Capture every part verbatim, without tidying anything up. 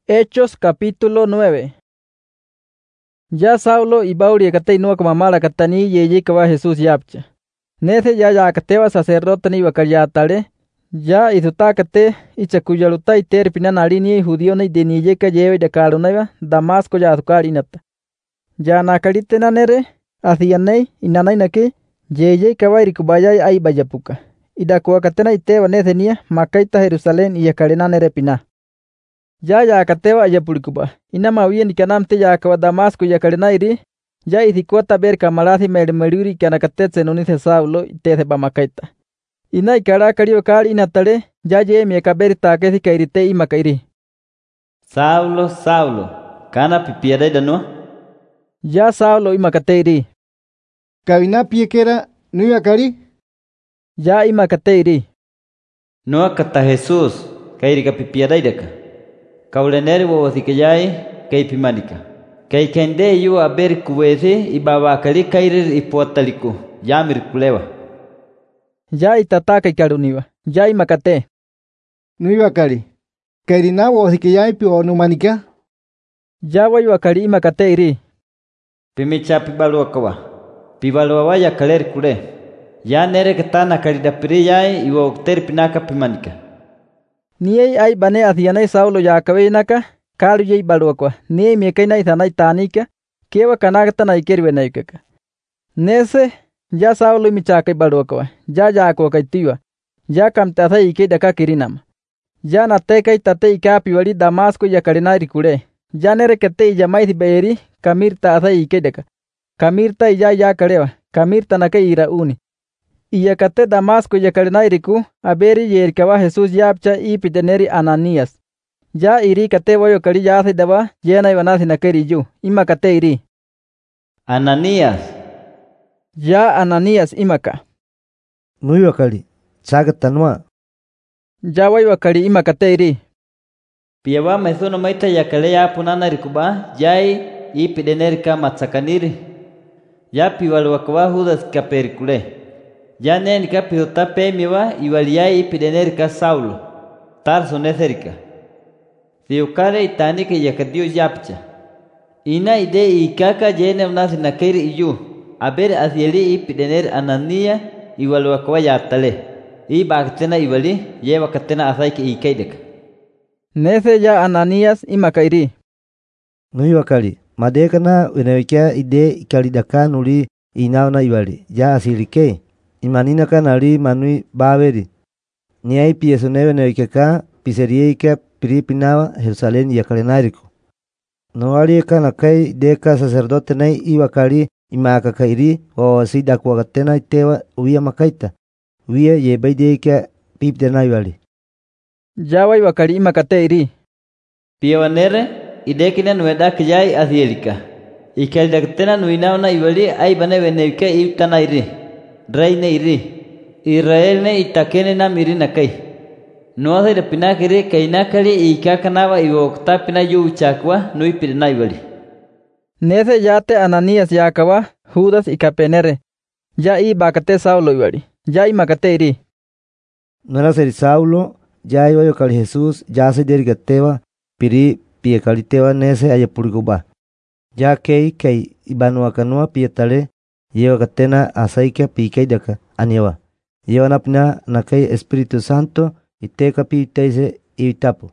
Hechos capítulo nueve. Ya Saulo y Bauri catei no como mala catani y va Jesús yapcha. Nece ya ya cateva sacerdote ni bakayatare. Ya izutakate y chacuyaluta y terpinan alini judío ni de ni yeka lleve de calunaiva Damasco ya azukar inata. Ya nakalite nanere asianei inanai nake yeye kawairi kubaya ay bayapuka. Ida kuakatena iteva nethenia makaita Jerusalén y yakarena nere pina. Ya ya kateva ya pulikuba. Inama bien y kanamte ya kawa Damasco ya karenairi. Ya izikuata ver kamalathi mermeruri kanakatetze nunice Saulo y teze bamakaita. Ina ikara kario kari inatare ya ye mi kaberi takezi kairite y makairi. Saulo, Saulo, kana pipiere de no? Ya Saulo y makateiri. Kabina piekera nuya kari? Ya y makateiri. No kata Jesús, kairi ka pipiere de ka. Kauleneri wo sikayai kay pimanika. Kay kende yu aber kuwese ibaba kali kairi ipuataliku. Yamir kulewa. Ya itataka ikaruniwa. Ya y makate. Nuya kari. Kairina wo sikayai pio numanika? Ya wayu akari makateiri. Pimicha pibalua kawa. Pibalua waya kaler kule. Ya nere katana karida piriyai iwo okter pinaka pimanika. Niei ay bane asianai Saulo ya kabenaka kalu yei baluakwa niei miekaina isanai tanika kewa kanagata na ikerwe naikaka nese ya Saulo michaka baluakwa ya ya ko kaitiwa ya kamtasa ike daka kirinam ya nateka itate ikapi wali Damasco ya karenari kure ya nere kete ya maisi beeri kamirta asa ike daka kamirta ya ya karewa kamirta naka ira uni Iyakate Damasco ya karenairiku aberi yerkaba Jesús yapcha y piteneri Ananías. Ya iri kate voyo kari ya hace daba llena ibanasi nakeri yu. Imakate iri. Ananías. Ya Ananías imaka. Nuyo kari. Chagatanwa. Ya voyo kari imakate iri. Piaba mesuno maita ya kale ya punana rikuba yai y piteneri ka matsakaniri. Ya piwaluakaba Judas kaperikule. Ya nen ka pihota pemiwa iwaliai pidener ka Saulo. Tarso neserika. Siukare itani ke yakadio yapcha. Ina ide ikaka jene unasi nakeri iyu. Aber asieli i pidener Anania iwaluakwa yatale. I baktena iwali yewa katena asaike ikaideka. Nese ya Ananías imakairi. Nuyo wakali. Madekana wenewekea ide ikalidaka nuli inaona iwali. Ya asilike. Imanina kanali manui baveri. Niai piesoneve neikeka piserieka piripinawa Jerusalén y akalenariku. No alieka nakai deka sacerdote nei iwakali imaka kairi o sida kuagatena itewa uia makaita. Uia yebai deka pipdena iwali. Jawa iwakali imakate iri. Piawanere idekina nueda kiyai asielika. Ikaldaktena nuinauna iwali ay baneve neika ibtana iri. Reine iri. Israel ne itakene na mirina kai. No hace de pinakiri kainakali y kakanawa y okta pina yu chakwa no ipirina ibali. Nese yate Ananías yakaba Judas y kapenere. Ya i bakate Saulo ibali. Ya i makate iri. No era ser Saulo, ya iba yo kali Jesús, ya se dirigateva, piri pie kaliteva nese ayapuriguba. Ya kei kei ibanuakanua pietale. Yewa katena asaika pikai daka aniwa. Yewa napna nakai Espíritu Santo iteka pitaise itapo.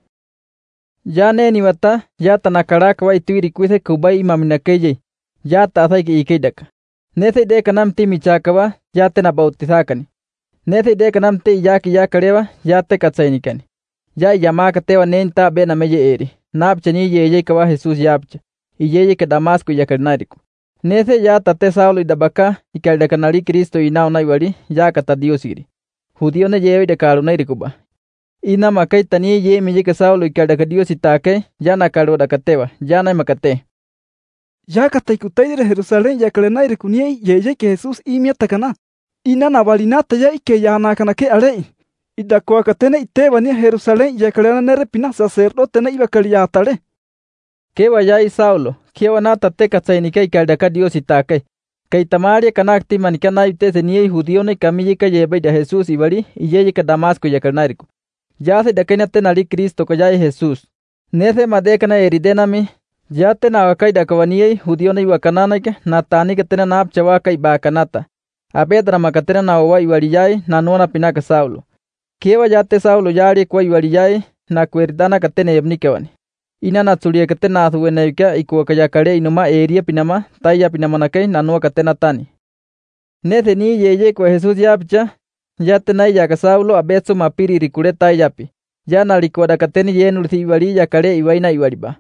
Ya ne niwata ya tanakaraka wa ituiri kuise kubai imaminakeye. Ya ta asaika ikai daka. Nese de kanamti michakawa ya te na bautizakani. Nese de kanamti yaki ya karewa ya te katsainikani. Ya yamaka tewa nenta bena meye eri. Napchani yeye kawa Jesús yapcha. Iyeye ke Damasco ya karnariku. Nese ya tate Saulo y dabaka y kaldakanali Cristo y nauna iwali ya kata Dios iri. Judío ne lleve de karuna irikuba. Ina makai tani ye mi yeke Saulo y kaldaka Dios itake ya na kalo dakatewa ya na makate. Ya kata ikutaidere Jerusalén ya kalena irikunie ye ye ke Jesús imia takana. Ina na valinata ya ike ya na kanake alei. Ida kuakatene iteba ni Jerusalén ya kalena nere pina sacerdote na iba kaliatale. Kewa ya i Saulo. Kiwa nata te katsainika ikaldaka Dios itake. Kay tamaria kanakti manikana itese niei judío ne kamiyika yebe de Jesús ibali y yeye ka Damasco ya karnariku. Ya se dakena tenali Cristo ka ya Jesús. Nethe madekana eridenami. Yate na wakaida kawaniye judío na iwakananaike na tani katena na apchawaka ibakanata. Abedra makatena na owa iwariyai na nuana pinaka Saulo. Kewa yate Saulo yari kwa iwariyai na kueridana katene yebnikewani. Ina na tsulie katena athuweneuka ikuwakayakare inuma eria pinama taya pinamanake na nuwa katena tani. Nethe ni yeye kwa Jesus yapcha yate na yaka Saulo abetso mapiri rikure tayapi. Yana likwada kateni yenu iwari yakare iwaina iwariba.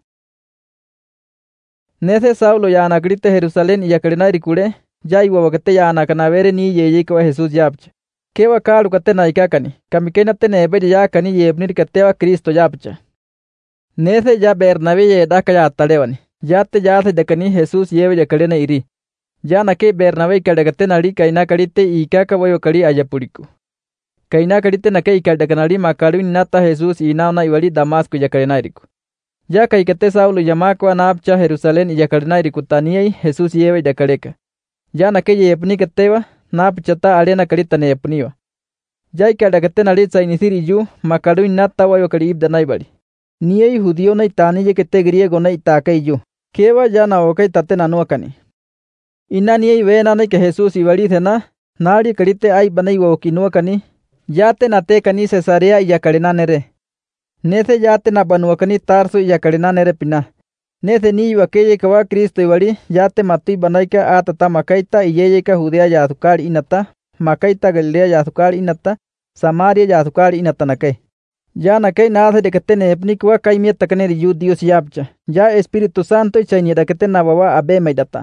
Nethe Saulo yana grite Jerusalén yakarena rikure ya iwa wakate yana kanavere ni yeye kwa Jesus yapcha. Kewa kalu katena ikakani kamikena tene ebe yakani yebnir katewa Kristo yapcha. Nethe ya Bernabé ye daka ya talewani. Yate yate dekani Jesus yeve yakarena iri. Yana ke Bernabé kadakatena ri kaina karite ikaka wayo kari ayapuriku. Kaina karite na ke ikadakanali makalu nata Jesus inauna iwali Damasco yakarena iriku. Ya kaikate Saulo yamakwa napcha Jerusalén yakarena iriku taniei Jesus yeve yakareka. Yana ke yepni katewa napcha ta arena karita ne yepniwa. Ya ikadakatena ri sainisiri yu makalu nata wayo kari ibdana ibali. Niei judío na itani ye kete griego na itake yu. Kewa yana okai tatena nuakani. Ina niei vena na ke Jesus iwali thena nari karite ai banai woki nuakani. Yate na te kani Cesarea yakarena nere. Nethe yate na banuakani Tarso yakarena nere pina. Nethe ni wakeye kawa Kristo iwali yate matui banaika atata makaita iyeye ka Judea ya azukari inata. Makaita Galilea ya azukari inata. Samaria ya azukari inata nakai. Ya nakai naathe de katene epnikwa kaimia takaneri yu Dios yapcha. Ya Espíritu Santo ichaini da katena bawa abe maidata.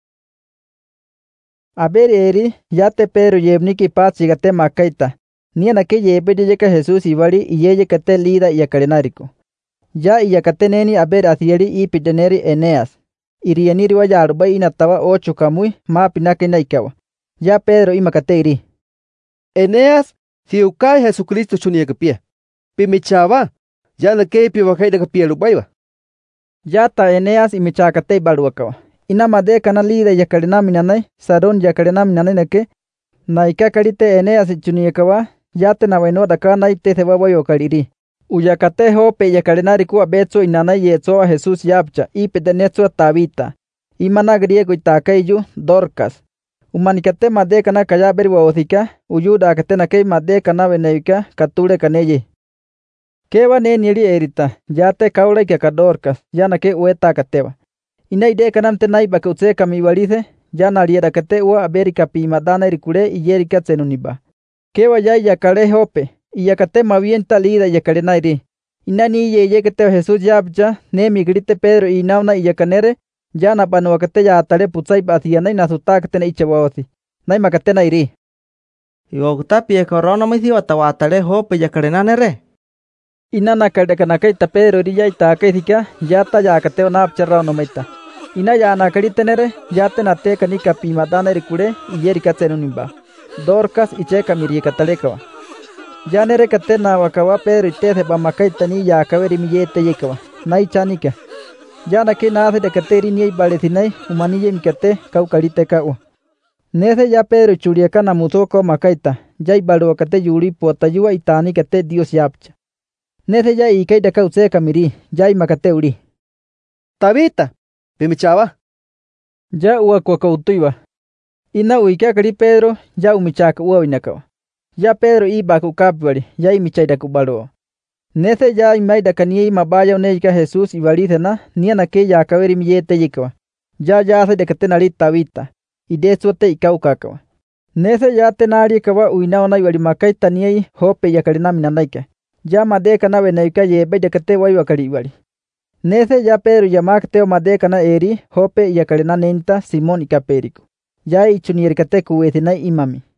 Aber eri yate Pedro yebniki pachi gate makaita. Niana ke yebe yeka Jesus iwali iyeye kate lida yakarenariko. Ya iyakateneni aber athieri ipideneri Eneas. Irieniri wa yaruba inatawa ocho kamui ma pinake na ikawa. Ya Pedro imakate iri. Eneas siukai Jesucristo chuniye kapie. Pimichava yana ke piwakaida kapie lubaiwa. Ya ta Eneas imichakate baluakawa. Ina made kana lida yakarena minanai saron yakarena minanai nake. Na ikakarite Eneas chuniye kawa. Yate na waino daka na ite theba wayo kariri. Uyakate hope yakarena riku abetso inana yetso a Jesus yapcha ipedenetso Tabita. Imana griego itakayu Dorcas. Umanikate made kana kaya berwa othika uyuda katena ke made kana veneuka kature kaneye. Kewa ne niri erita yate kaule ke Dorcas yana ke ueta katewa. Ina ide kanam tenai bakutse kamiwalithe yana riera kate wa Amerika pimadana rikure iyerika tsenuniba. Kewa ya yakare hope iyakate mavienta lida yakarena iri. Inani yeye kate Jesus yapcha ne migrite Pedro inauna iyakanere yana panuakate ya atare putsai bathiana ina sutakatena ichawaothi. Nai makatena iri. Yogta pie corona mithi watawatare hope yakarena nere. Ina nakadakanakai ta Pedro riya itake thika yata yakate na apcharra no maita. Ina ya nakaritenere yate na te kanika pimadana rikure iyerika tsenunimba. Dorcas icheka mirieka talekawa. Yanere katena wakawa Pedro itete bamakaita ni ya kaveri miyete yekawa. Nai chanika. Yana ke naathe de kateri ni balethinai umaniye mikate kaukarite kawa. Nethe ya Pedro churieka na mutoko makaita. Jai balu kate yuri potayua itani kate Dios yapcha. Nethe ya ikai da kautse kamiri jai makate uri. Tabita pimichava. Ya uwa kwa kautuiwa. Ina uikia kari Pedro ya umichaka uwa inakawa. Ya Pedro iba kukapwali ya imichaida kubalo. Nethe ya imaida kaniye mabaya uneika Jesus iwalithena niana ke ya kaveri miyete yikawa. Ya ya hace de katena Tabita. Idesuote ikaukakawa. Nethe ya tenari kawa uinaona iwali makaita niye hope ya karina minanaike. Ya madeka na veneuka yebe de kate wa iwakari iwali. Nethe ya Pedro ya makteo madeka na eri hope ya karina nenta Simon ikaperiku. Ya ichunierikate kuwethina imami.